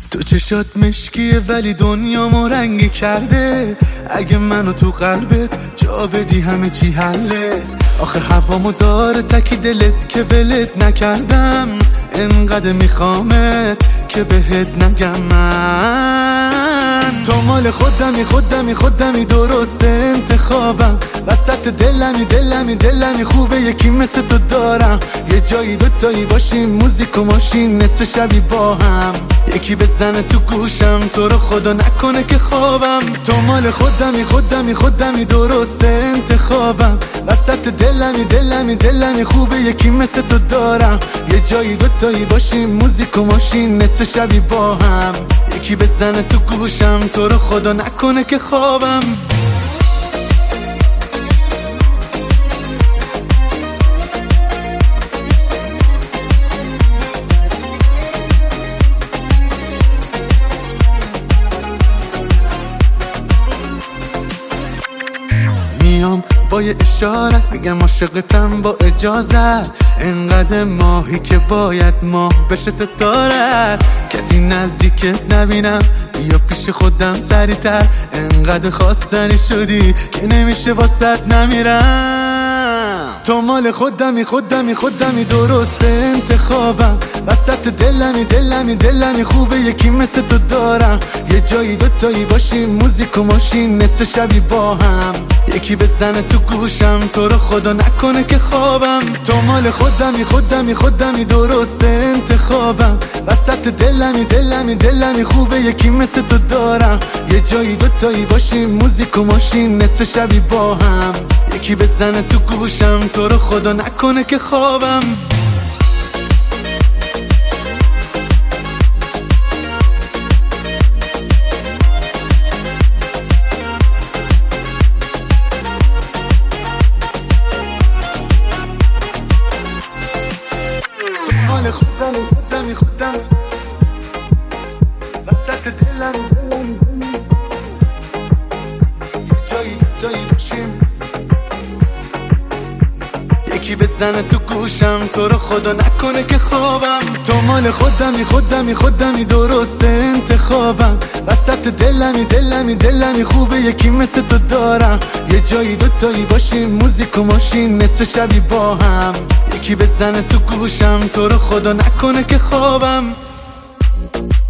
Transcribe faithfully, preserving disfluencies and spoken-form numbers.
تو چشات مشکیه ولی دنیامو رنگی کرده. اگه منو تو قلبت جا بدی همه چی حله. آخه هوامو داره تکی دلت که ولت نکردم. انقدر میخوامت که بهت نگم من. تو مال خودمی خودمی خودمی درست انتخابم. وسط دلمی دلمی دلمی خوبه یکی مثل تو دارم. یه جایی دوتایی باشیم موزیک و ماشین نصف شبی با هم. یکی بزنه تو گوشم تو رو خدا نکنه که خوابم. تو مال خودمی خودمی خودمی درست انتخابم. وسط دلمی دلمی دلمی خوبه یکی مثل تو دارم. یه جایی دوتایی باشیم موزیک و ماشین نصف شبی با هم. یکی بزنه تو گوشم تو رو خدا نکنه که خوابم. میام با یه اشاره بگم عاشقتم با اجازه. انقدر ماهی که باید ماه بشه ستاره. کسی نزدیکت نبینم بیا پیش خودم سریعتر. انقدر خواستنی شدی که نمیشه واسط نمیرم. تو مال خودمی خودمی خودمی درست انتخابم. وسط دلمی دلمی دلمی خوبه یکی مثل تو دارم. یه جایی دوتایی باشیم موزیک و ماشین نصف شبی با هم. یکی بزنه تو گوشم تو رو خدا نکنه که خوابم. تو مال خودمی خودمی خودمی درست انتخابم. وسط دلمی دلمی دلمی خوبه یکی مثل تو دارم. یه جایی دوتایی باشیم موزیک و ماشین نصف شبی با هم. یکی بزنه تو گوشم تو رو خدا نکنه که خوابم. مال خودمی خودمی خودم. وسط دلمی دلمی جایی جایی باشیم. یکی بزنه تو گوشم تو رو خدا نکنه که خوابم. تو مال خودمی خودمی خودمی درست انتخابم. وسط دلمی دلمی دلمی خوبه یکی مثل تو دارم. یه جایی دوتایی باشیم موزیک و ماشین نصف شبی با هم. یکی بزنه تو گوشم تو رو خدا نکنه که خوابم.